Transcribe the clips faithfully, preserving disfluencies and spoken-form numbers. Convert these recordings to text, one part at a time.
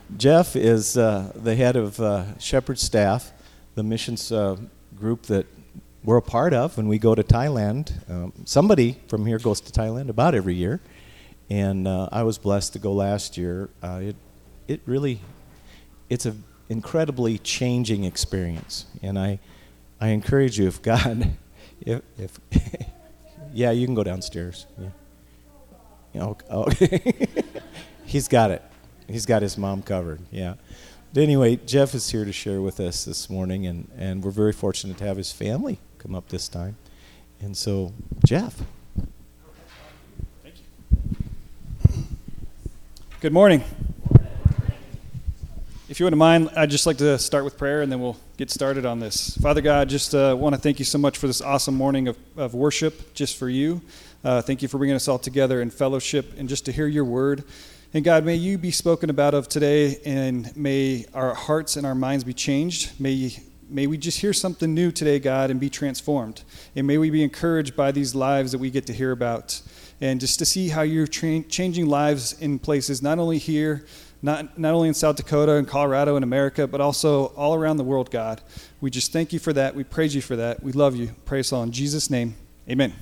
Jeff is uh, the head of uh, Shepherd Staff, the missions uh, group that we're a part of when we go to Thailand. Um, somebody from here goes to Thailand about every year, and uh, I was blessed to go last year. Uh, it it really, it's an incredibly changing experience, and I I encourage you, if God, if, if yeah, you can go downstairs. Yeah, yeah okay. He's got it. He's got his mom covered, yeah. But anyway, Jeff is here to share with us this morning, and, and we're very fortunate to have his family come up this time. And so, Jeff. Thank you. Good morning. If you wouldn't mind, I'd just like to start with prayer, and then we'll get started on this. Father God, just uh, want to thank you so much for this awesome morning of, of worship just for you. Uh, thank you for bringing us all together in fellowship and just to hear your word. And God, may you be spoken about of today, and may our hearts and our minds be changed. May, may we just hear something new today, God, and be transformed. And may we be encouraged by these lives that we get to hear about. And just to see how you're tra- changing lives in places, not only here, not, not only in South Dakota and Colorado and America, but also all around the world, God. We just thank you for that. We praise you for that. We love you. Praise all in Jesus' name. Amen.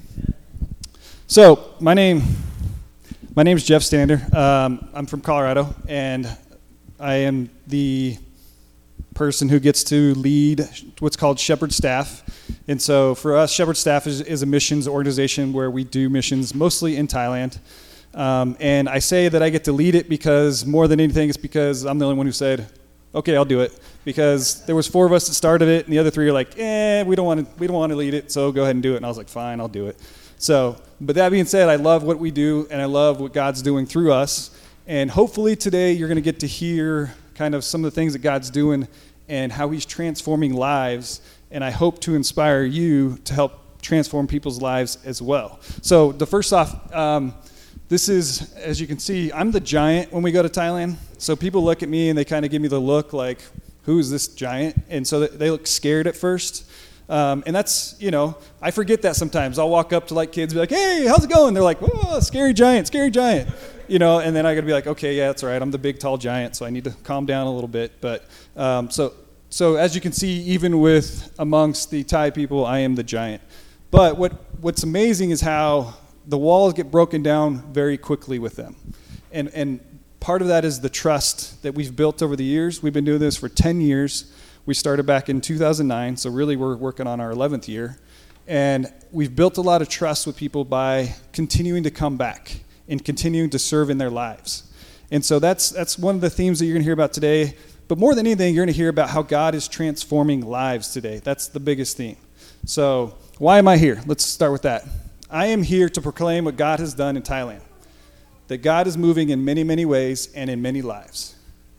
So, my name... My name is Jeff Stander. Um, I'm from Colorado, and I am the person who gets to lead what's called Shepherd Staff. And so for us, Shepherd Staff is, is a missions organization where we do missions mostly in Thailand. Um, and I say that I get to lead it because more than anything, it's because I'm the only one who said, okay, I'll do it. Because there was four of us that started it, and the other three are like, eh, we don't want to, we don't want to lead it, so go ahead and do it. And I was like, fine, I'll do it. So, but that being said, I love what we do, and I love what God's doing through us. And hopefully today you're going to get to hear kind of some of the things that God's doing and how he's transforming lives. And I hope to inspire you to help transform people's lives as well. So the first off, um, this is, as you can see, I'm the giant when we go to Thailand. So people look at me and they kind of give me the look like, who is this giant? And so they look scared at first. Um, and that's, you know, I forget that sometimes. I'll walk up to like kids and be like, hey, how's it going? They're like, oh, scary giant, scary giant. You know, and then I got to be like, okay, yeah, that's right. I'm the big, tall giant, so I need to calm down a little bit. But um, so so as you can see, even with amongst the Thai people, I am the giant. But what what's amazing is how the walls get broken down very quickly with them. And and part of that is the trust that we've built over the years. We've been doing this for ten years. We started back in two thousand nine, so really we're working on our eleventh year. And we've built a lot of trust with people by continuing to come back and continuing to serve in their lives. And so that's that's one of the themes that you're going to hear about today. But more than anything, you're going to hear about how God is transforming lives today. That's the biggest theme. So why am I here? Let's start with that. I am here to proclaim what God has done in Thailand. That God is moving in many, many ways and in many lives.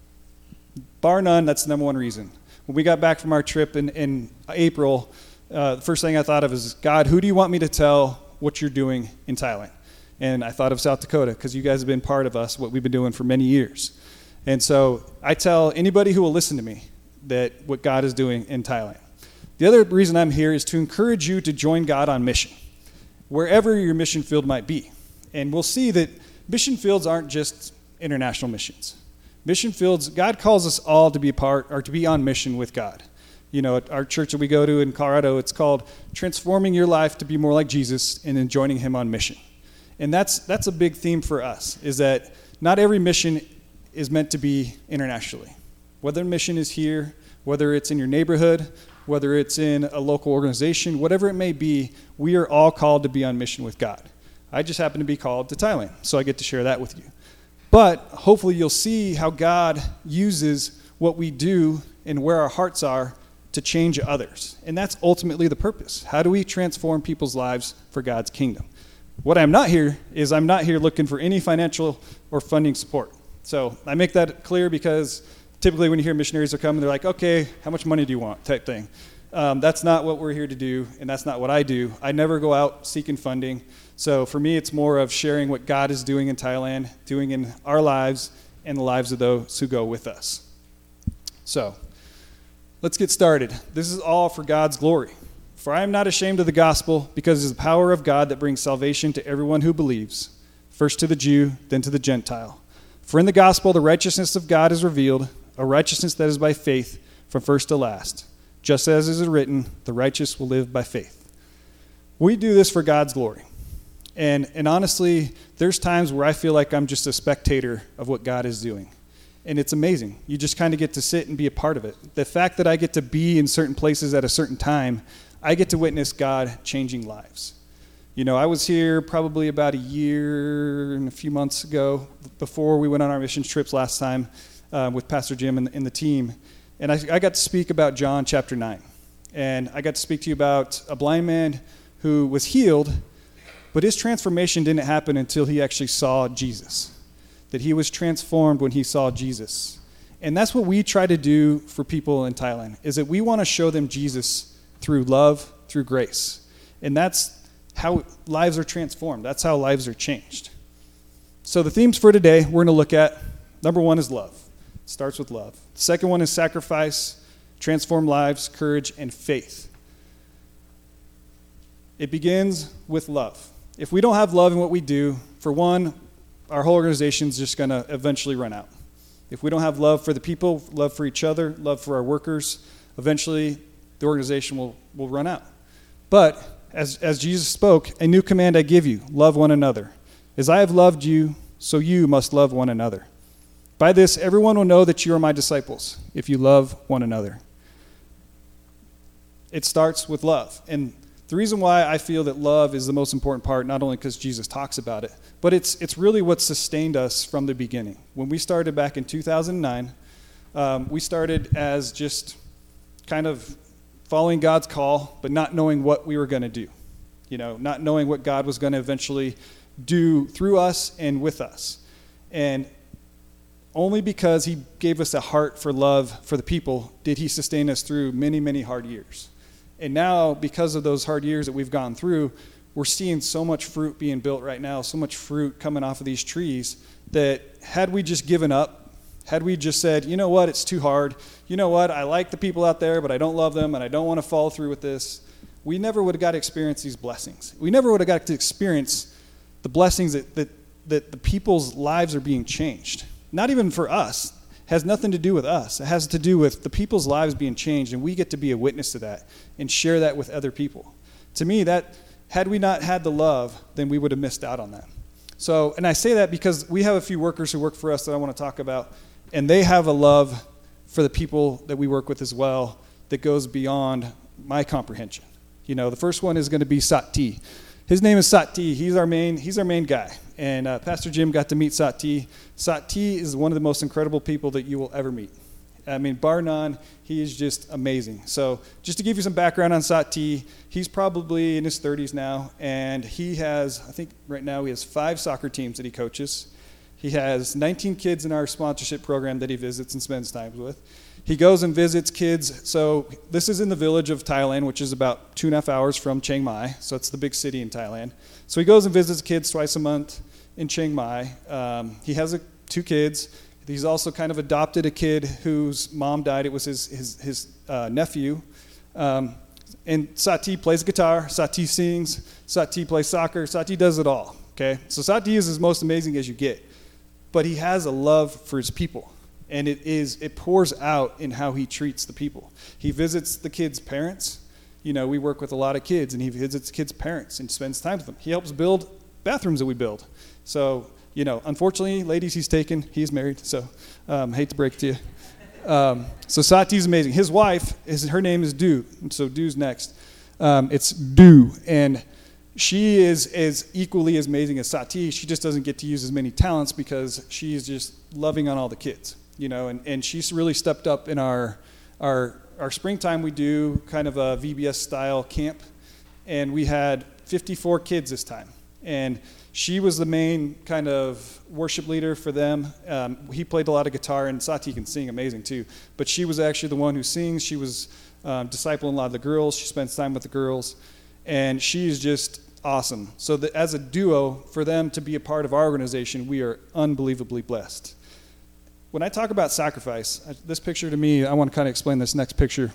Bar none, that's the number one reason. When we got back from our trip in, in April, uh, the first thing I thought of is, God, who do you want me to tell what you're doing in Thailand? And I thought of South Dakota, because you guys have been part of us, what we've been doing for many years. And so I tell anybody who will listen to me that what God is doing in Thailand. The other reason I'm here is to encourage you to join God on mission, wherever your mission field might be. And we'll see that mission fields aren't just international missions. Mission fields, God calls us all to be a part or to be on mission with God. You know, at our church that we go to in Colorado, it's called Transforming Your Life to Be More Like Jesus and then joining him on mission. And that's that's a big theme for us, is that not every mission is meant to be internationally. Whether mission is here, whether it's in your neighborhood, whether it's in a local organization, whatever it may be, we are all called to be on mission with God. I just happen to be called to Thailand, so I get to share that with you. But hopefully you'll see how God uses what we do and where our hearts are to change others. And that's ultimately the purpose. How do we transform people's lives for God's kingdom? What I'm not here is I'm not here looking for any financial or funding support. So I make that clear because typically when you hear missionaries are coming, they're like, okay, how much money do you want, type thing. Um, that's not what we're here to do, and that's not what I do. I never go out seeking funding. So for me, it's more of sharing what God is doing in Thailand, doing in our lives, and the lives of those who go with us. So let's get started. This is all for God's glory. For I am not ashamed of the gospel, because it is the power of God that brings salvation to everyone who believes, first to the Jew, then to the Gentile. For in the gospel the righteousness of God is revealed, a righteousness that is by faith from first to last. Just as it is written, the righteous will live by faith. We do this for God's glory. And and honestly, there's times where I feel like I'm just a spectator of what God is doing. And it's amazing. You just kind of get to sit and be a part of it. The fact that I get to be in certain places at a certain time, I get to witness God changing lives. You know, I was here probably about a year and a few months ago, before we went on our mission trips last time uh, with Pastor Jim and, and the team. And I, I got to speak about John chapter nine. And I got to speak to you about a blind man who was healed, but his transformation didn't happen until he actually saw Jesus. That he was transformed when he saw Jesus. And that's what we try to do for people in Thailand, is that we want to show them Jesus through love, through grace. And that's how lives are transformed. That's how lives are changed. So the themes for today we're going to look at, number one is love. It starts with love. The second one is sacrifice, transform lives, courage, and faith. It begins with love. If we don't have love in what we do, for one, our whole organization is just going to eventually run out. If we don't have love for the people, love for each other, love for our workers, eventually the organization will, will run out. But as, as Jesus spoke, a new command I give you, love one another. As I have loved you, so you must love one another. By this, everyone will know that you are my disciples, if you love one another. It starts with love. And the reason why I feel that love is the most important part, not only because Jesus talks about it, but it's it's really what sustained us from the beginning. When we started back in two thousand nine, um, we started as just kind of following God's call, but not knowing what we were going to do. You know, not knowing what God was going to eventually do through us and with us. And only because he gave us a heart for love for the people did he sustain us through many, many hard years. And now, because of those hard years that we've gone through, we're seeing so much fruit being built right now, so much fruit coming off of these trees, that had we just given up, had we just said, you know what, it's too hard, you know what, I like the people out there, but I don't love them, and I don't want to follow through with this, we never would have got to experience these blessings. We never would have got to experience the blessings that, that, that the people's lives are being changed. Not even for us. Has nothing to do with us. It has to do with the people's lives being changed, and we get to be a witness to that and share that with other people. To me, that had we not had the love, then we would have missed out on that. So, and I say that because we have a few workers who work for us that I want to talk about, and they have a love for the people that we work with as well that goes beyond my comprehension. You know, the first one is going to be Sati. His name is Sati. He's our main, he's our main guy. And uh, Pastor Jim got to meet Sati. Sati is one of the most incredible people that you will ever meet. I mean, bar none, he is just amazing. So just to give you some background on Sati, he's probably in his thirties now, and he has, I think right now he has five soccer teams that he coaches. He has nineteen kids in our sponsorship program that he visits and spends time with. He goes and visits kids. So this is in the village of Thailand, which is about two and a half hours from Chiang Mai. So it's the big city in Thailand. So he goes and visits kids twice a month in Chiang Mai. Um, he has a, two kids. He's also kind of adopted a kid whose mom died. It was his his, his uh, nephew. Um, and Sati plays guitar. Sati sings. Sati plays soccer. Sati does it all. Okay. So Sati is as most amazing as you get, but he has a love for his people. And it is it pours out in how he treats the people. He visits the kids' parents. You know, we work with a lot of kids, and he visits kids' parents and spends time with them. He helps build bathrooms that we build. So, you know, unfortunately, ladies, he's taken. He's married, so um, hate to break it to you. Um, so Sati's amazing. His wife, is her name is Du, and so Du's next. Um, it's Du, and she is is equally as amazing as Sati. She just doesn't get to use as many talents because she is just loving on all the kids. You know, and, and she's really stepped up in our our our springtime. We do kind of a V B S style camp, and we had fifty-four kids this time, and she was the main kind of worship leader for them. Um, he played a lot of guitar, and Sati can sing amazing too, but she was actually the one who sings. She was um, discipling a lot of the girls. She spends time with the girls, and she's just awesome. So that as a duo, for them to be a part of our organization, we are unbelievably blessed. When I talk about sacrifice, this picture to me, I want to kind of explain this next picture.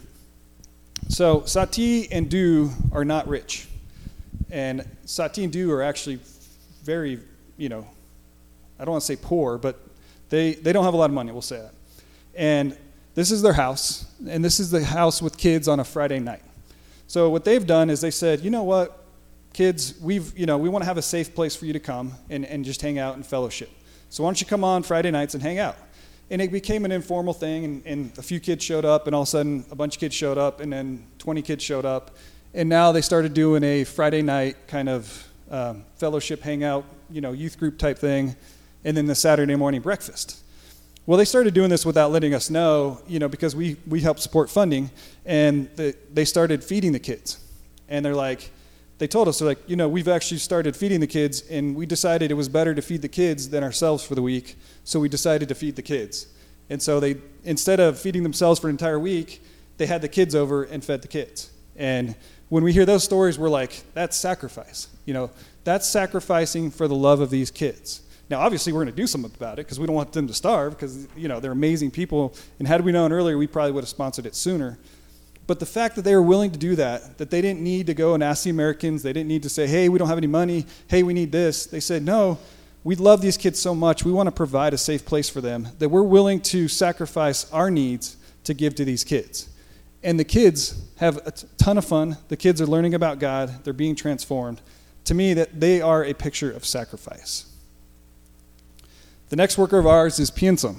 So Sati and Du are not rich. And Sati and Du are actually very, you know, I don't want to say poor, but They, they don't have a lot of money, we'll say that. And this is their house, and this is the house with kids on a Friday night. So what they've done is they said, you know what, kids, we've, you know, we want to have a safe place for you to come and, and just hang out and fellowship. So why don't you come on Friday nights and hang out? And it became an informal thing, and, and a few kids showed up, and all of a sudden a bunch of kids showed up, and then twenty kids showed up. And now they started doing a Friday night kind of um, fellowship hangout, you know, youth group type thing, and then the Saturday morning breakfast. Well, they started doing this without letting us know, you know, because we, we help support funding, and the, they started feeding the kids. And they're like, they told us, they're like, you know, we've actually started feeding the kids, and we decided it was better to feed the kids than ourselves for the week, so we decided to feed the kids. And so they, instead of feeding themselves for an entire week, they had the kids over and fed the kids. And when we hear those stories, we're like, that's sacrifice. You know, that's sacrificing for the love of these kids. Now, obviously, we're going to do something about it because we don't want them to starve because, you know, they're amazing people. And had we known earlier, we probably would have sponsored it sooner. But the fact that they were willing to do that, that they didn't need to go and ask the Americans, they didn't need to say, hey, we don't have any money, hey, we need this. They said, no, we love these kids so much, we want to provide a safe place for them, that we're willing to sacrifice our needs to give to these kids. And the kids have a ton of fun. The kids are learning about God. They're being transformed. To me, that they are a picture of sacrifice. The next worker of ours is Piensum.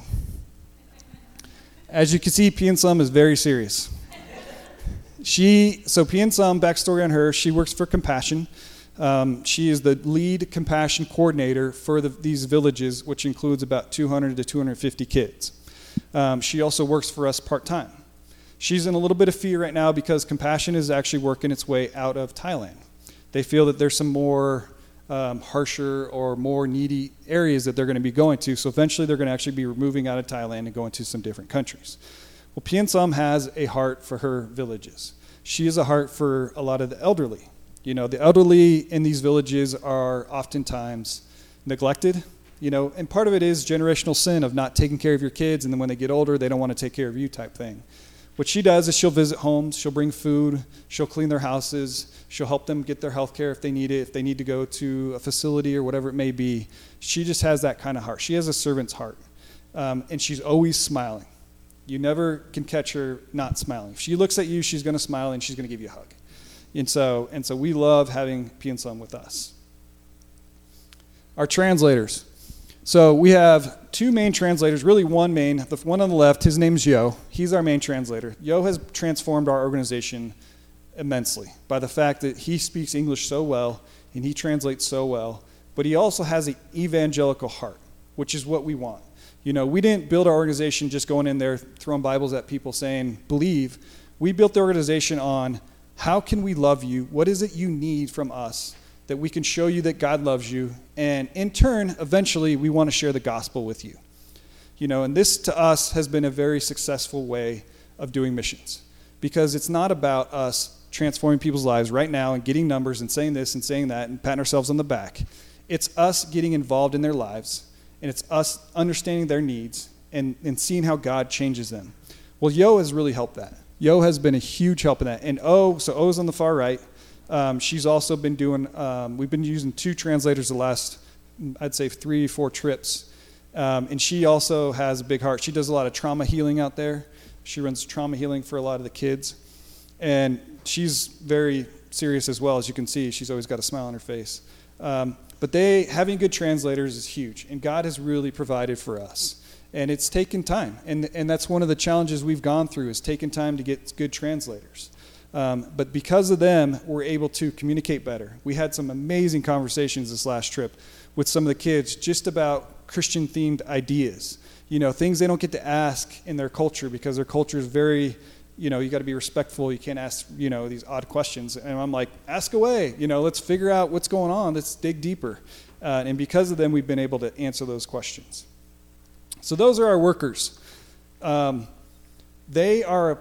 As you can see, Piensum is very serious. She, so Piensum, backstory on her, she works for Compassion. Um, she is the lead compassion coordinator for the, these villages, which includes about two hundred to two hundred fifty kids. Um, she also works for us part-time. She's in a little bit of fear right now because Compassion is actually working its way out of Thailand. They feel that there's some more um, harsher or more needy areas that they're going to be going to, so eventually they're going to actually be moving out of Thailand and going to some different countries. Well, Piensum has a heart for her villages. She has a heart for a lot of the elderly. You know, the elderly in these villages are oftentimes neglected, you know, and part of it is generational sin of not taking care of your kids, and then when they get older, they don't want to take care of you type thing. What she does is she'll visit homes, she'll bring food, she'll clean their houses, she'll help them get their health care if they need it, if they need to go to a facility or whatever it may be. She just has that kind of heart. She has a servant's heart, um, and she's always smiling. You never can catch her not smiling. If she looks at you, she's going to smile and she's going to give you a hug. And so, and so we love having Piensum with us. Our translators. So we have two main translators, really one main. The one on the left, his name's Yo. He's our main translator. Yo has transformed our organization immensely by the fact that he speaks English so well and he translates so well, but he also has an evangelical heart, which is what we want. You know, we didn't build our organization just going in there throwing Bibles at people saying, believe. We built the organization on how can we love you? What is it you need from us that we can show you that God loves you? And in turn, eventually, we want to share the gospel with you. You know, and this to us has been a very successful way of doing missions because it's not about us transforming people's lives right now and getting numbers and saying this and saying that and patting ourselves on the back. It's us getting involved in their lives. And it's us understanding their needs and, and seeing how God changes them. Well, Yo has really helped that. Yo has been a huge help in that. And O, so O's on the far right. Um, she's also been doing, um, we've been using two translators the last, I'd say, three, four trips. Um, and she also has a big heart. She does a lot of trauma healing out there. She runs trauma healing for a lot of the kids. And she's very serious as well, as you can see. She's always got a smile on her face. Um, But they having good translators is huge, and God has really provided for us. And it's taken time, and and that's one of the challenges we've gone through is taking time to get good translators. Um, but because of them, we're able to communicate better. We had some amazing conversations this last trip with some of the kids just about Christian-themed ideas. You know, things they don't get to ask in their culture because their culture is very, you know, you got to be respectful. You can't ask, you know, these odd questions. And I'm like, ask away. You know, let's figure out what's going on. Let's dig deeper. Uh, and because of them, we've been able to answer those questions. So those are our workers. Um, they are a,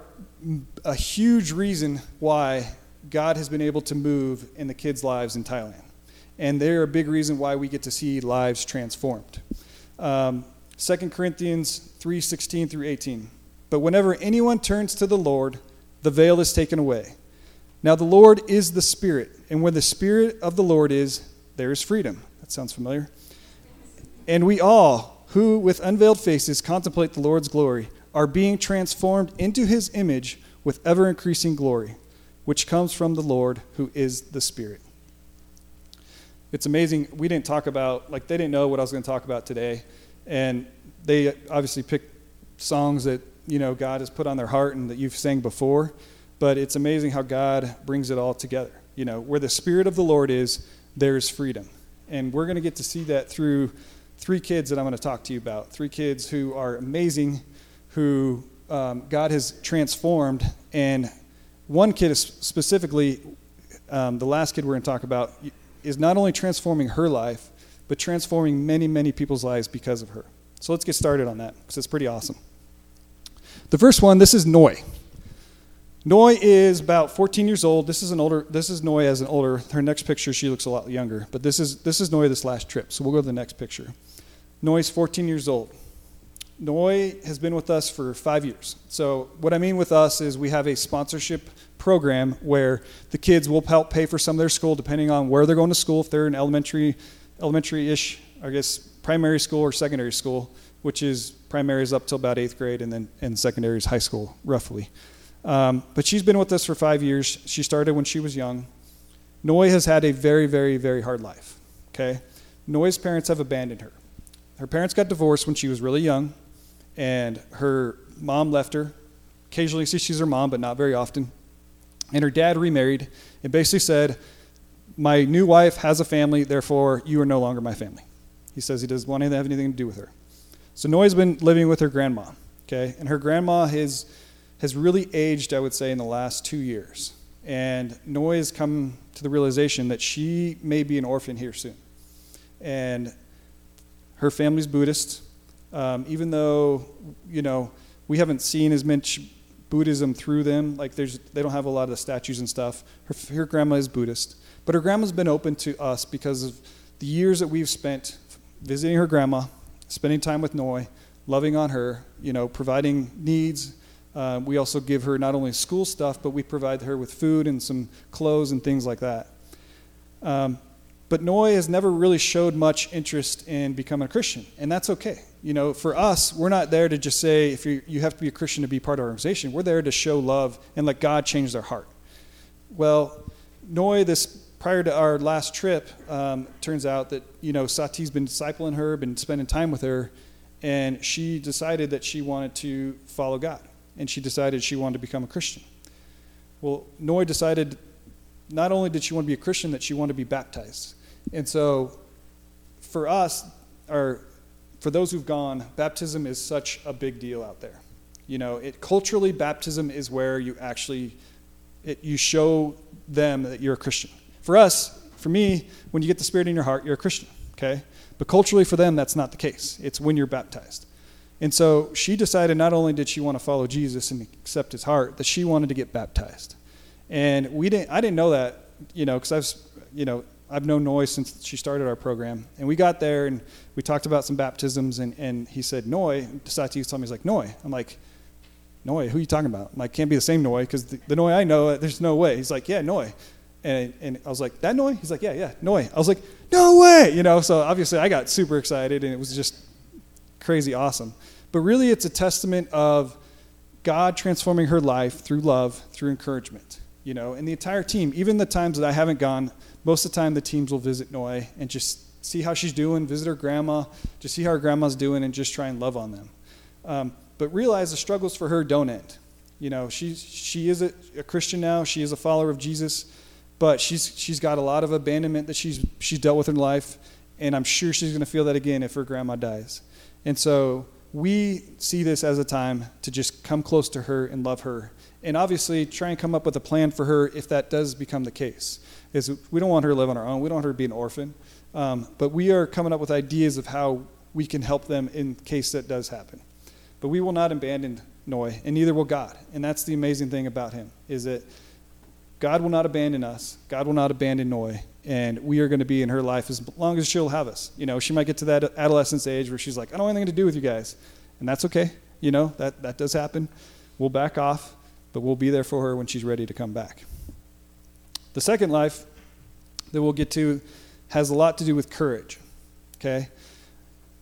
a huge reason why God has been able to move in the kids' lives in Thailand. And they're a big reason why we get to see lives transformed. Um, Second Corinthians three sixteen through eighteen. But whenever anyone turns to the Lord, the veil is taken away. Now the Lord is the Spirit, and where the Spirit of the Lord is, there is freedom. That sounds familiar. And we all who with unveiled faces contemplate the Lord's glory, are being transformed into his image with ever-increasing glory, which comes from the Lord, who is the Spirit. It's amazing. We didn't talk about, like, they didn't know what I was going to talk about today, and they obviously picked songs that, you know, God has put on their heart and that you've sang before, but it's amazing how God brings it all together. You know, where the Spirit of the Lord is, there's freedom. And we're going to get to see that through three kids that I'm going to talk to you about. Three kids who are amazing, who um, God has transformed. And one kid is specifically, um, the last kid we're going to talk about, is not only transforming her life, but transforming many, many people's lives because of her. So let's get started on that, because it's pretty awesome. The first one, this is Noi. Noi is about fourteen years old. This is an older. This is Noi as an older. Her next picture, she looks a lot younger. But this is this is Noi this last trip. So we'll go to the next picture. Noi's fourteen years old. Noi has been with us for five years. So what I mean with us is we have a sponsorship program where the kids will help pay for some of their school depending on where they're going to school. If they're in elementary, elementary-ish, I guess primary school or secondary school, which is primary is up till about eighth grade, and then and secondary is high school roughly. Um, but she's been with us for five years. She started when she was young. Noi has had a very, very, very hard life, okay? Noi's parents have abandoned her. Her parents got divorced when she was really young, and her mom left her. Occasionally she sees her mom, but not very often. And her dad remarried and basically said, my new wife has a family, therefore you are no longer my family. He says he doesn't want to have anything to do with her. So Noi's been living with her grandma, okay? And her grandma has... has really aged, I would say, in the last two years. And Noi has come to the realization that she may be an orphan here soon. And her family's Buddhist. Um, even though, you know, we haven't seen as much Buddhism through them, like there's, they don't have a lot of the statues and stuff. Her, her grandma is Buddhist. But her grandma's been open to us because of the years that we've spent visiting her grandma, spending time with Noi, loving on her, you know, providing needs. Uh, we also give her not only school stuff, but we provide her with food and some clothes and things like that. Um, but Noi has never really showed much interest in becoming a Christian, and that's okay. You know, for us, we're not there to just say, if you you have to be a Christian to be part of our organization. We're there to show love and let God change their heart. Well, Noi, this prior to our last trip, um, turns out that, you know, Sati's been discipling her, been spending time with her, and she decided that she wanted to follow God. And she decided she wanted to become a Christian. Well, Noi decided not only did she want to be a Christian, that she wanted to be baptized. And so for us, or for those who've gone, baptism is such a big deal out there. You know, it culturally, baptism is where you actually, it, you show them that you're a Christian. For us, for me, when you get the Spirit in your heart, you're a Christian, okay? But culturally for them, that's not the case. It's when you're baptized. And so she decided not only did she want to follow Jesus and accept his heart, that she wanted to get baptized. And we didn't, I didn't know that, you know, because I've, you know, I've known Noi since she started our program. And we got there and we talked about some baptisms, and, and he said, Noi, Sati told me, he's like, Noi. I'm like, Noi, who are you talking about? I'm like, can't be the same Noi, because the, the Noi I know, there's no way. He's like, yeah, Noi. And, and I was like, that Noi? He's like, yeah, yeah, Noi. I was like, no way, you know, so obviously I got super excited, and it was just crazy awesome. But really it's a testament of God transforming her life through love, through encouragement, you know, and the entire team. Even the times that I haven't gone, most of the time the teams will visit Noi and just see how she's doing, visit her grandma, just see how her grandma's doing, and just try and love on them. Um, but realize the struggles for her don't end. You know, she's, she is a, a Christian now. She is a follower of Jesus, but she's she's got a lot of abandonment that she's she's dealt with in life, and I'm sure she's going to feel that again if her grandma dies. And so we see this as a time to just come close to her and love her, and obviously try and come up with a plan for her if that does become the case. Is we don't want her to live on her own. We don't want her to be an orphan, um, but we are coming up with ideas of how we can help them in case that does happen. But we will not abandon Noi, and neither will God. And that's the amazing thing about him, is that God will not abandon us. God will not abandon Noi, and we are going to be in her life as long as she'll have us. You know, she might get to that adolescence age where she's like, I don't want anything to do with you guys. And that's okay. You know, that, that does happen. We'll back off, but we'll be there for her when she's ready to come back. The second life that we'll get to has a lot to do with courage, okay?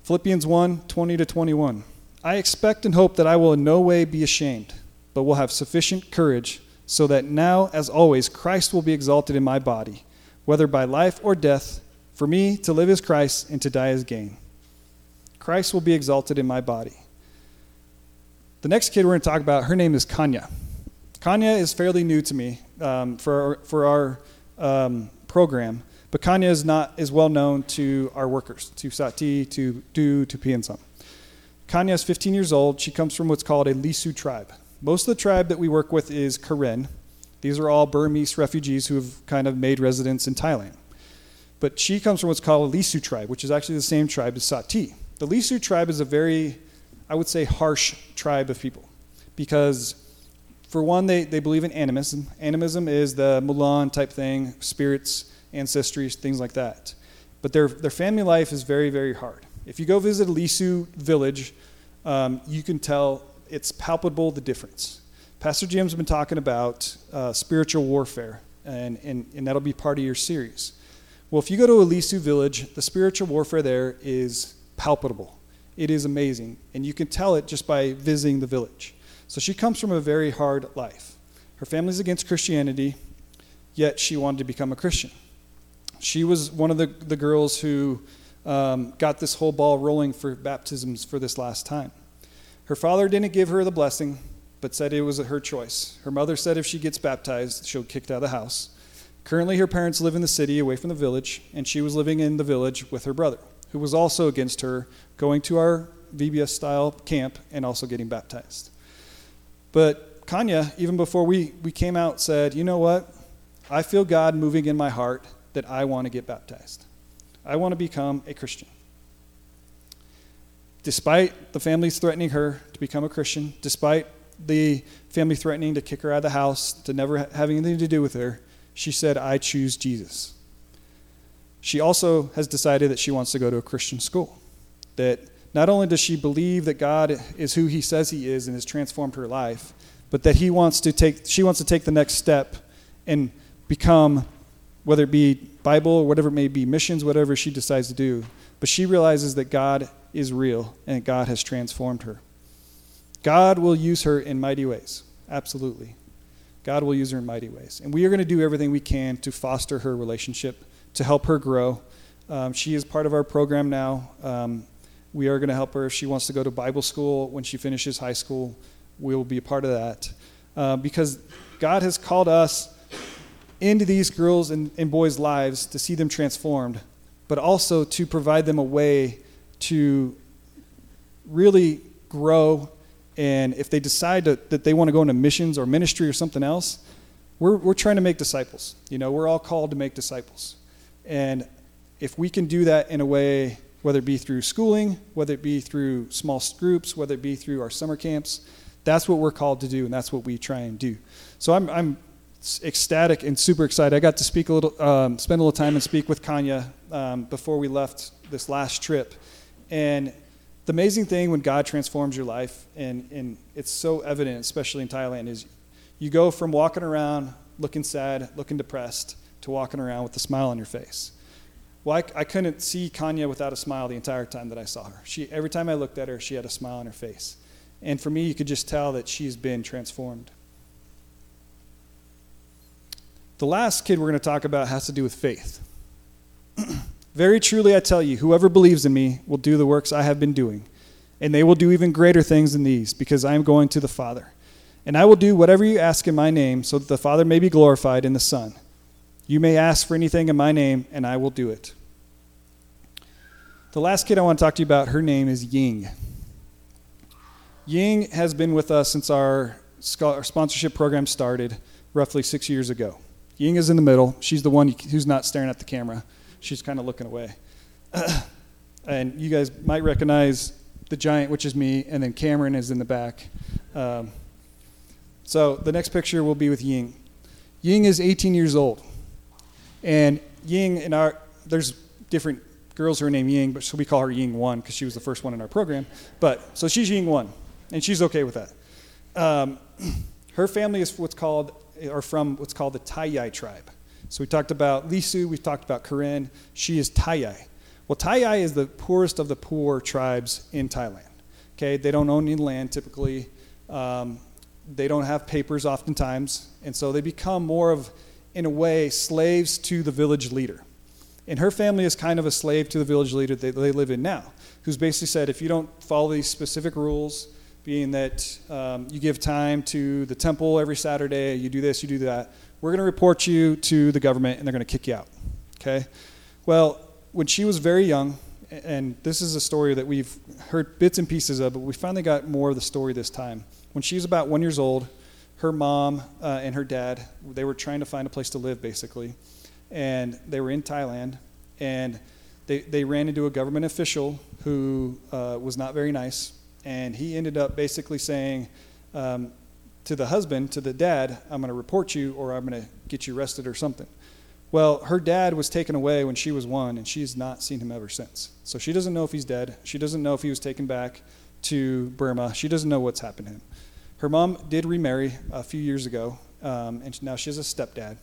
Philippians one, twenty to twenty-one. I expect and hope that I will in no way be ashamed, but will have sufficient courage, so that now, as always, Christ will be exalted in my body, whether by life or death. For me, to live is Christ, and to die is gain. Christ will be exalted in my body. The next kid we're going to talk about, her name is Kanya. Kanya is fairly new to me um, for our, for our um, program, but Kanya is not as well known to our workers, to Sati, to Du, to Piansam. Kanya is fifteen years old. She comes from what's called a Lisu tribe. Most of the tribe that we work with is Karen. These are all Burmese refugees who have kind of made residence in Thailand. But she comes from what's called a Lisu tribe, which is actually the same tribe as Sati. The Lisu tribe is a very, I would say, harsh tribe of people. Because, for one, they, they believe in animism. Animism is the Mulan type thing, spirits, ancestry, things like that. But their, their family life is very, very hard. If you go visit a Lisu village, um, you can tell it's palpable the difference. Pastor Jim's been talking about uh, spiritual warfare, and, and, and that'll be part of your series. Well, if you go to a Lisu village, the spiritual warfare there is palpable. It is amazing, and you can tell it just by visiting the village. So she comes from a very hard life. Her family's against Christianity, yet she wanted to become a Christian. She was one of the, the girls who um, got this whole ball rolling for baptisms for this last time. Her father didn't give her the blessing, but said it was her choice. Her mother said if she gets baptized, she'll be kicked out of the house. Currently, her parents live in the city away from the village, and she was living in the village with her brother, who was also against her going to our V B S-style camp and also getting baptized. But Kanya, even before we, we came out, said, you know what? I feel God moving in my heart that I want to get baptized. I want to become a Christian. Despite the families threatening her to become a Christian, despite the family threatening to kick her out of the house, to never ha- having anything to do with her, she said, I choose Jesus. She also has decided that she wants to go to a Christian school. That not only does she believe that God is who he says he is and has transformed her life, but that he wants to take, she wants to take the next step and become, whether it be Bible or whatever it may be, missions, whatever she decides to do. But she realizes that God is real and God has transformed her. God will use her in mighty ways. Absolutely. God will use her in mighty ways. And we are going to do everything we can to foster her relationship, to help her grow. Um, she is part of our program now. Um, we are going to help her if she wants to go to Bible school when she finishes high school. We will be a part of that. Uh, because God has called us into these girls' and, and boys' lives to see them transformed, but also to provide them a way to really grow. And if they decide to, that they want to go into missions or ministry or something else, we're we're trying to make disciples. You know, we're all called to make disciples. And if we can do that in a way, whether it be through schooling, whether it be through small groups, whether it be through our summer camps, that's what we're called to do, and that's what we try and do. So I'm I'm ecstatic and super excited. I got to speak a little, um, spend a little time and speak with Kanya um, before we left this last trip. And the amazing thing when God transforms your life, and, and it's so evident, especially in Thailand, is you go from walking around looking sad, looking depressed, to walking around with a smile on your face. Well, I, I couldn't see Kanya without a smile the entire time that I saw her. She, every time I looked at her, she had a smile on her face. And for me, you could just tell that she's been transformed. The last kid we're going to talk about has to do with faith. Very truly I tell you, whoever believes in me will do the works I have been doing, and they will do even greater things than these, because I am going to the Father. And I will do whatever you ask in my name, so that the Father may be glorified in the Son. You may ask for anything in my name, and I will do it. The last kid I want to talk to you about, her name is Ying. Ying has been with us since our, our sponsorship program started roughly six years ago. Ying is in the middle. She's the one who's not staring at the camera. She's kind of looking away. And you guys might recognize the giant, which is me, and then Cameron is in the back. Um, so the next picture will be with Ying. Ying is eighteen years old. And Ying, in our, there's different girls who are named Ying, but so we call her Ying one because she was the first one in our program. But so she's Ying one, and she's okay with that. Um, her family is what's called, or from what's called the Tayai tribe. So we talked about Lisu, we talked about Karen. She is Tayai. Well, Thai is the poorest of the poor tribes in Thailand. Okay, they don't own any land typically. Um, they don't have papers oftentimes, and so they become more of, in a way, slaves to the village leader. And her family is kind of a slave to the village leader that they live in now, who's basically said, if you don't follow these specific rules, being that um, you give time to the temple every Saturday, you do this, you do that, we're going to report you to the government and they're going to kick you out. Okay? Well, when she was very young, and this is a story that we've heard bits and pieces of, but we finally got more of the story this time. When she was about one years old, her mom uh, and her dad, they were trying to find a place to live, basically. And they were in Thailand, and they, they ran into a government official who uh, was not very nice. And he ended up basically saying um, to the husband, to the dad, I'm going to report you or I'm going to get you arrested or something. Well, her dad was taken away when she was one, and she's not seen him ever since. So she doesn't know if he's dead. She doesn't know if he was taken back to Burma. She doesn't know what's happened to him. Her mom did remarry a few years ago, um, and now she has a stepdad.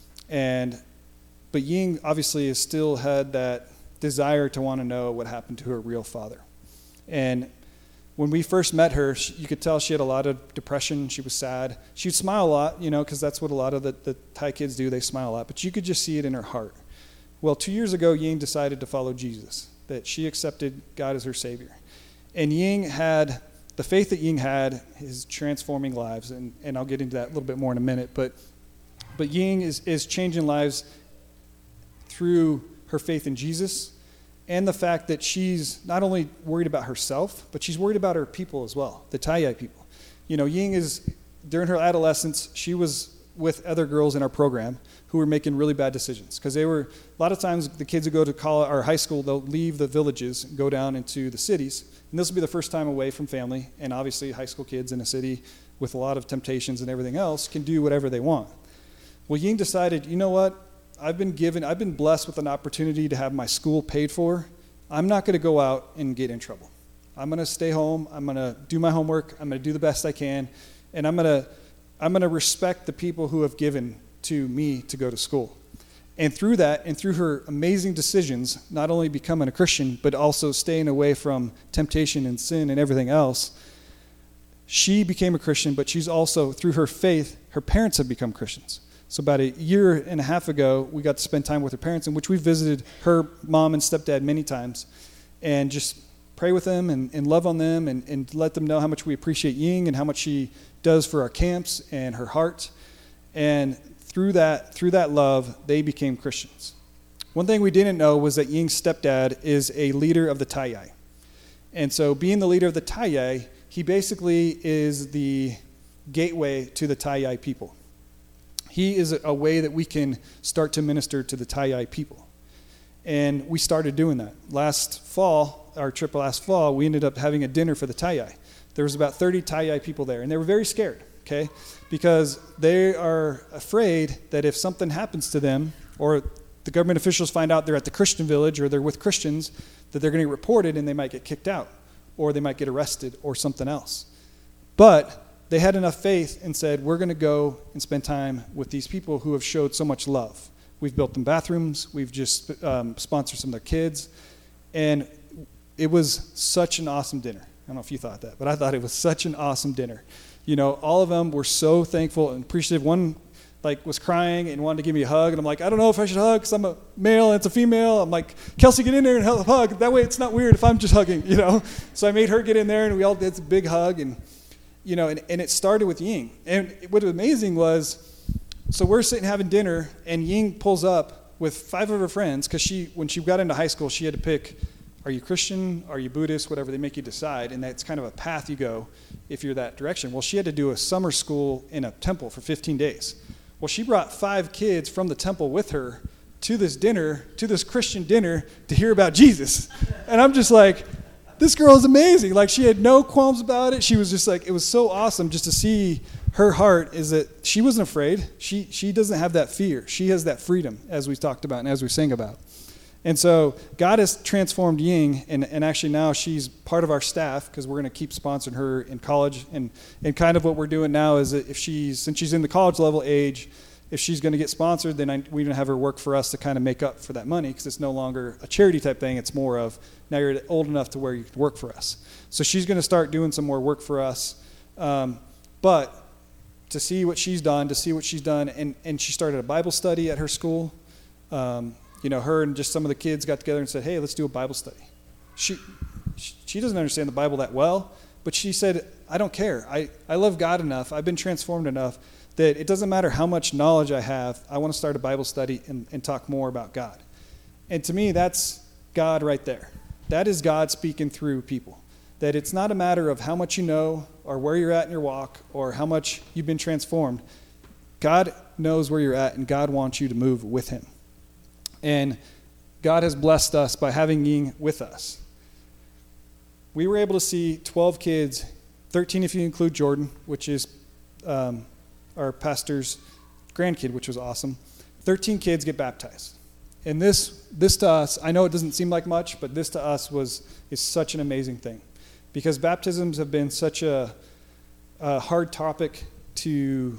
And but Ying obviously has still had that desire to want to know what happened to her real father. And when we first met her, she, you could tell she had a lot of depression. She was sad. She'd smile a lot, you know, because that's what a lot of the, the Thai kids do. They smile a lot. But you could just see it in her heart. Well, two years ago, Ying decided to follow Jesus, that she accepted God as her Savior. And Ying had, the faith that Ying had is transforming lives. And, and I'll get into that a little bit more in a minute. But but Ying is, is changing lives through her faith in Jesus and the fact that she's not only worried about herself, but she's worried about her people as well, the Thai people. You know, Ying is, during her adolescence, she was with other girls in our program who were making really bad decisions. Because they were, a lot of times the kids who go to college or high school, they'll leave the villages and go down into the cities. And this will be the first time away from family. And obviously high school kids in a city with a lot of temptations and everything else can do whatever they want. Well, Ying decided, you know what? I've been given, I've been blessed with an opportunity to have my school paid for. I'm not going to go out and get in trouble. I'm going to stay home. I'm going to do my homework. I'm going to do the best I can. And I'm going to, I'm going to respect the people who have given to me to go to school. And through that, and through her amazing decisions, not only becoming a Christian, but also staying away from temptation and sin and everything else, she became a Christian, but she's also, through her faith, her parents have become Christians. So about a year and a half ago, we got to spend time with her parents, in which we visited her mom and stepdad many times and just pray with them and, and love on them and, and let them know how much we appreciate Ying and how much she does for our camps and her heart. And through that, through that love, they became Christians. One thing we didn't know was that Ying's stepdad is a leader of the Thai. And so being the leader of the Thai, he basically is the gateway to the Thai people. He is a way that we can start to minister to the Thai people. And we started doing that. Last fall, our trip last fall, we ended up having a dinner for the Thai. There was about thirty Thai people there, and they were very scared, okay? Because they are afraid that if something happens to them, or the government officials find out they're at the Christian village or they're with Christians, that they're going to get reported and they might get kicked out, or they might get arrested or something else. But they had enough faith and said, we're going to go and spend time with these people who have showed so much love. We've built them bathrooms. We've just um, sponsored some of their kids. And it was such an awesome dinner. I don't know if you thought that, but I thought it was such an awesome dinner. You know, all of them were so thankful and appreciative. One like was crying and wanted to give me a hug. And I'm like, I don't know if I should hug because I'm a male and it's a female. I'm like, Kelsey, get in there and help hug. That way it's not weird if I'm just hugging, you know. So I made her get in there and we all did a big hug. And You know, and, and it started with Ying. And what was amazing was, so we're sitting having dinner, and Ying pulls up with five of her friends, because she, when she got into high school, she had to pick, are you Christian, are you Buddhist, whatever, they make you decide, and that's kind of a path you go if you're that direction. Well, she had to do a summer school in a temple for fifteen days. Well, she brought five kids from the temple with her to this dinner, to this Christian dinner, to hear about Jesus. And I'm just like, this girl is amazing. Like, she had no qualms about it. She was just like, it was so awesome just to see her heart is that she wasn't afraid. She she doesn't have that fear. She has that freedom, as we talked about and as we sang about. And so God has transformed Ying, and, and actually now she's part of our staff because we're going to keep sponsoring her in college. And, and kind of what we're doing now is that if she's, since she's in the college level age, if she's going to get sponsored, then I, we don't have her work for us to kind of make up for that money, because it's no longer a charity type thing. It's more of, now you're old enough to where you can work for us. So she's going to start doing some more work for us. Um, but to see what she's done, to see what she's done, and, and she started a Bible study at her school. Um, you know, her and just some of the kids got together and said, hey, let's do a Bible study. She, she doesn't understand the Bible that well, but she said, I don't care. I, I love God enough. I've been transformed enough that it doesn't matter how much knowledge I have. I want to start a Bible study and, and talk more about God. And to me, that's God right there. That is God speaking through people. That it's not a matter of how much you know or where you're at in your walk or how much you've been transformed. God knows where you're at, and God wants you to move with him. And God has blessed us by having Ying with us. We were able to see twelve kids, thirteen if you include Jordan, which is um, our pastor's grandkid, which was awesome. thirteen kids get baptized. And this this to us, I know it doesn't seem like much, but this to us was is such an amazing thing. Because baptisms have been such a, a hard topic to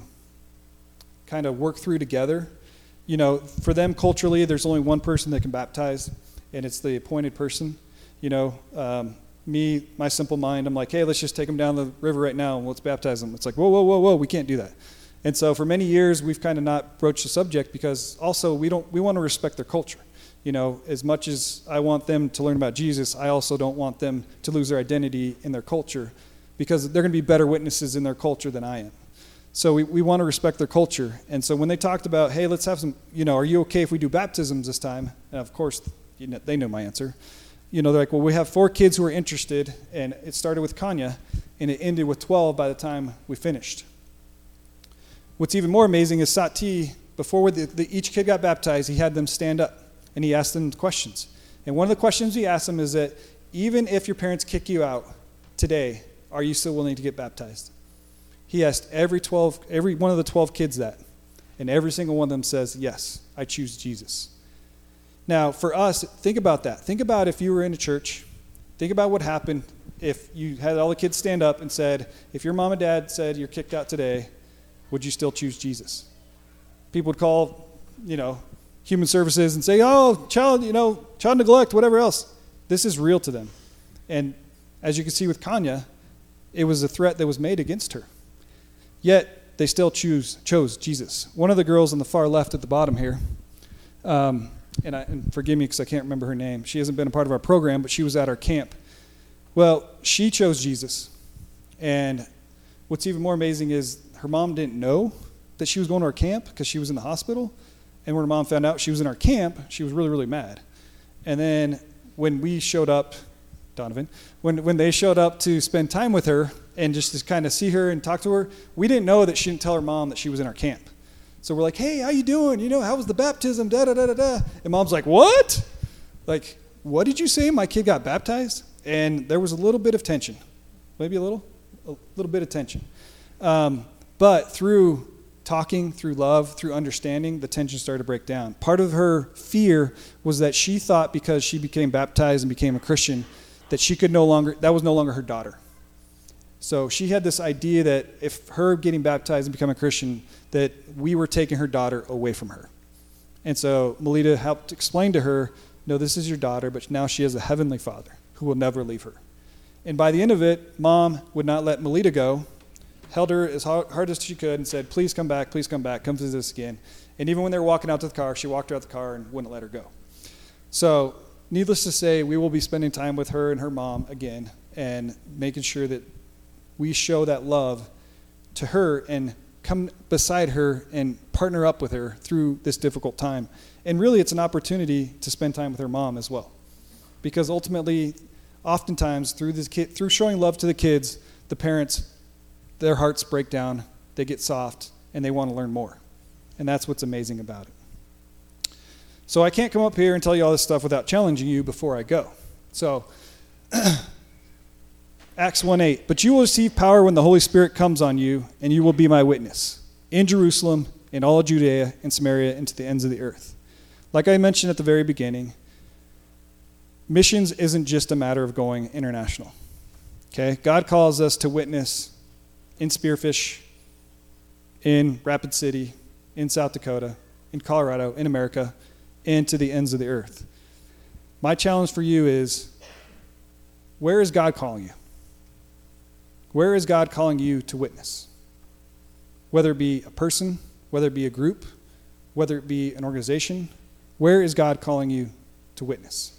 kind of work through together. You know, for them culturally, there's only one person that can baptize, and it's the appointed person. You know, um, me, my simple mind, I'm like, hey, let's just take them down the river right now and let's baptize them. It's like, whoa, whoa, whoa, whoa, we can't do that. And so for many years, we've kind of not broached the subject, because also we don't we want to respect their culture. You know, as much as I want them to learn about Jesus, I also don't want them to lose their identity in their culture, because they're going to be better witnesses in their culture than I am. So we, we want to respect their culture. And so when they talked about, hey, let's have some, you know, are you okay if we do baptisms this time? And of course, you know, they know my answer. You know, they're like, well, we have four kids who are interested, and it started with Kanya, and it ended with twelve by the time we finished. What's even more amazing is Sati, before the, the, each kid got baptized, he had them stand up, and he asked them questions. And one of the questions he asked them is that, even if your parents kick you out today, are you still willing to get baptized? He asked every twelve, every one of the twelve kids that, and every single one of them says, yes, I choose Jesus. Now, for us, think about that. Think about if you were in a church. Think about what happened if you had all the kids stand up and said, if your mom and dad said you're kicked out today, would you still choose Jesus? People would call, you know, human services and say, oh, child, you know, child neglect, whatever else. This is real to them. And as you can see with Kanya, it was a threat that was made against her. Yet, they still choose chose Jesus. One of the girls on the far left at the bottom here, um, and, I, and forgive me because I can't remember her name. She hasn't been a part of our program, but she was at our camp. Well, she chose Jesus. And what's even more amazing is her mom didn't know that she was going to our camp because she was in the hospital. And when her mom found out she was in our camp, she was really, really mad. And then when we showed up, Donovan, when when they showed up to spend time with her and just to kind of see her and talk to her, we didn't know that she didn't tell her mom that she was in our camp. So we're like, hey, how you doing? You know, how was the baptism? Da da da da da. And mom's like, what? Like, what did you say? My kid got baptized? And there was a little bit of tension, maybe a little, a little bit of tension. Um, but through talking, through love, through understanding, the tension started to break down. Part of her fear was that she thought because she became baptized and became a Christian, that she could no longer, that was no longer her daughter. So she had this idea that if her getting baptized and becoming a Christian, that we were taking her daughter away from her. And so Melita helped explain to her, no, this is your daughter, but now she has a heavenly Father who will never leave her. And by the end of it, Mom would not let Melita go, held her as hard, hard as she could and said, please come back, please come back, come visit us again. And even when they were walking out to the car, she walked her out the car and wouldn't let her go. So needless to say, we will be spending time with her and her mom again and making sure that we show that love to her and come beside her and partner up with her through this difficult time. And really, it's an opportunity to spend time with her mom as well. Because ultimately, oftentimes, through this kid, through showing love to the kids, the parents, their hearts break down, they get soft, and they want to learn more. And that's what's amazing about it. So I can't come up here and tell you all this stuff without challenging you before I go. So, Acts one eight, but you will receive power when the Holy Spirit comes on you, and you will be my witness in Jerusalem, in all of Judea, and Samaria, and to the ends of the earth. Like I mentioned at the very beginning, missions isn't just a matter of going international. Okay? God calls us to witness in Spearfish, in Rapid City, in South Dakota, in Colorado, in America, and to the ends of the earth. My challenge for you is, where is God calling you? Where is God calling you to witness? Whether it be a person, whether it be a group, whether it be an organization, where is God calling you to witness?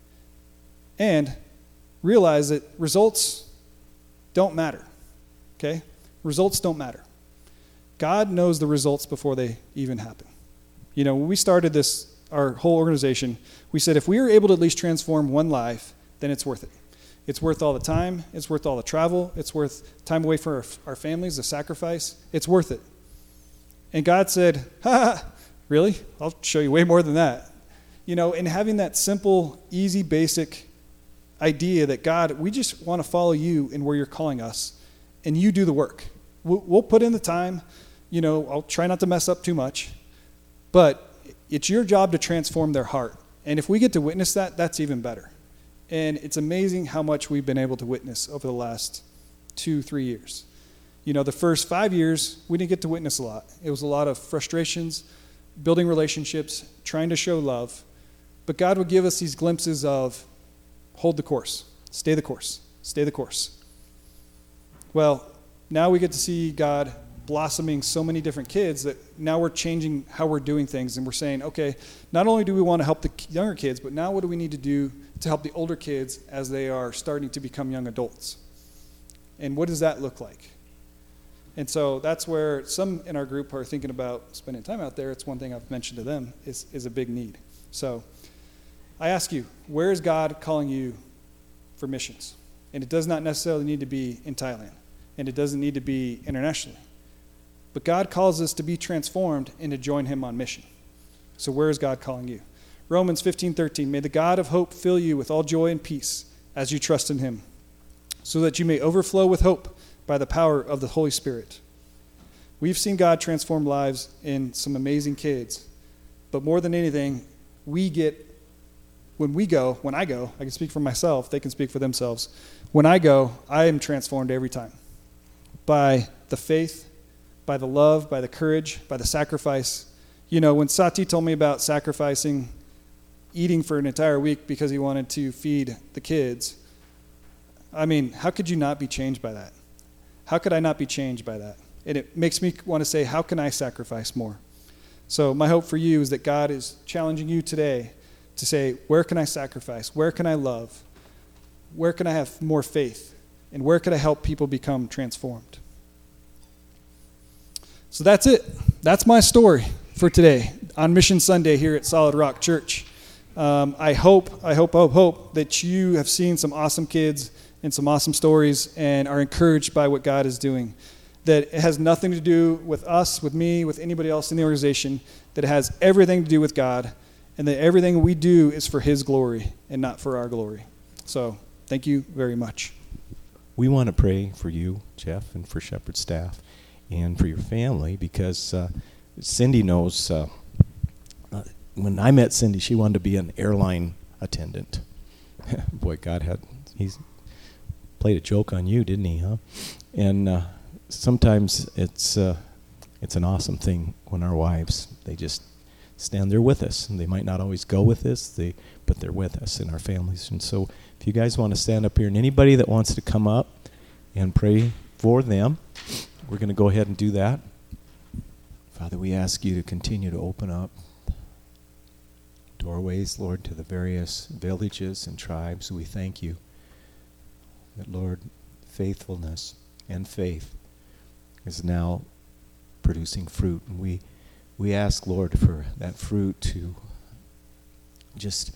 And realize that results don't matter, okay? Results don't matter. God knows the results before they even happen. You know, when we started this, our whole organization, we said if we were able to at least transform one life, then it's worth it. It's worth all the time. It's worth all the travel. It's worth time away from our, our families, the sacrifice. It's worth it. And God said, ha, ha, really? I'll show you way more than that. You know, and having that simple, easy, basic idea that, God, we just want to follow you in where you're calling us, and you do the work. We'll, we'll put in the time. You know, I'll try not to mess up too much. But it's your job to transform their heart. And if we get to witness that, that's even better. And it's amazing how much we've been able to witness over the last two, three years. You know, the first five years, we didn't get to witness a lot. It was a lot of frustrations, building relationships, trying to show love. But God would give us these glimpses of, hold the course, stay the course, stay the course. Well, now we get to see God blossoming so many different kids that now we're changing how we're doing things, and we're saying, okay, not only do we want to help the younger kids, but now what do we need to do to help the older kids as they are starting to become young adults? And what does that look like? And so that's where some in our group are thinking about spending time out there. It's one thing I've mentioned to them is, is a big need. So I ask you, where is God calling you for missions? And it does not necessarily need to be in Thailand, and it doesn't need to be internationally. But God calls us to be transformed and to join him on mission. So where is God calling you? Romans fifteen thirteen, may the God of hope fill you with all joy and peace as you trust in him, so that you may overflow with hope by the power of the Holy Spirit. We've seen God transform lives in some amazing kids, but more than anything, we get, when we go, when I go, I can speak for myself, they can speak for themselves. When I go, I am transformed every time by the faith, by the love, by the courage, by the sacrifice. You know, when Sati told me about sacrificing eating for an entire week because he wanted to feed the kids, I mean, how could you not be changed by that? How could I not be changed by that? And it makes me want to say, how can I sacrifice more? So my hope for you is that God is challenging you today to say, where can I sacrifice? Where can I love? Where can I have more faith? And where can I help people become transformed? So that's it. That's my story for today on Mission Sunday here at Solid Rock Church. Um, I hope, I hope, hope, hope that you have seen some awesome kids and some awesome stories and are encouraged by what God is doing. That it has nothing to do with us, with me, with anybody else in the organization. That it has everything to do with God, and that everything we do is for his glory and not for our glory. So thank you very much. We want to pray for you, Jeff, and for Shepherd staff, and for your family, because uh, Cindy knows, uh, uh, when I met Cindy, she wanted to be an airline attendant. Boy, God had, he's played a joke on you, didn't he, huh? And uh, sometimes it's uh, it's an awesome thing when our wives, they just stand there with us. And they might not always go with us, they but they're with us in our families. And so if you guys want to stand up here, and anybody that wants to come up and pray for them, we're going to go ahead and do that. Father, we ask you to continue to open up doorways, Lord, to the various villages and tribes. We thank you that, Lord, faithfulness and faith is now producing fruit. And we we ask, Lord, for that fruit to just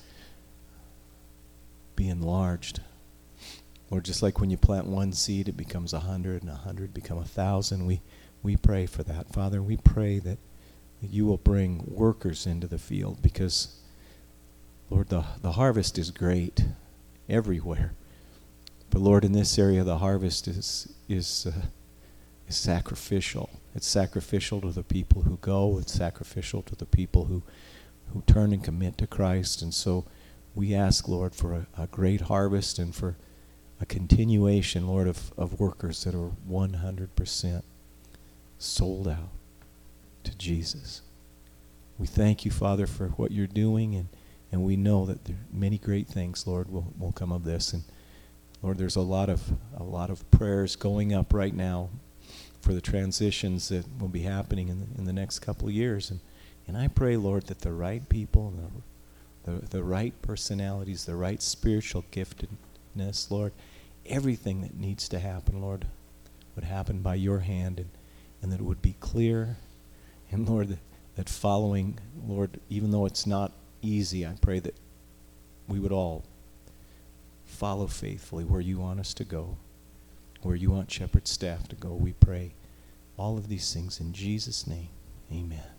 be enlarged. Lord, just like when you plant one seed, it becomes a hundred, and a hundred become a thousand. We we pray for that, Father. We pray that, that you will bring workers into the field, because, Lord, the, the harvest is great everywhere. But, Lord, in this area, the harvest is is uh, is sacrificial. It's sacrificial to the people who go. It's sacrificial to the people who, who turn and commit to Christ. And so we ask, Lord, for a, a great harvest and for a continuation, Lord, of, of workers that are one hundred percent sold out. to Jesus. We thank you, Father, for what you're doing, and, and we know that there many great things, Lord, will, will come of this. And Lord, there's a lot of a lot of prayers going up right now for the transitions that will be happening in the, in the next couple of years. And, and I pray, Lord, that the right people, the, the, the right personalities, the right spiritual giftedness, Lord, everything that needs to happen, Lord, would happen by your hand, and, and that it would be clear. And Lord, that, that following, Lord, even though it's not easy, I pray that we would all follow faithfully where you want us to go, where you want Shepherd Staff to go. We pray all of these things in Jesus' name. Amen.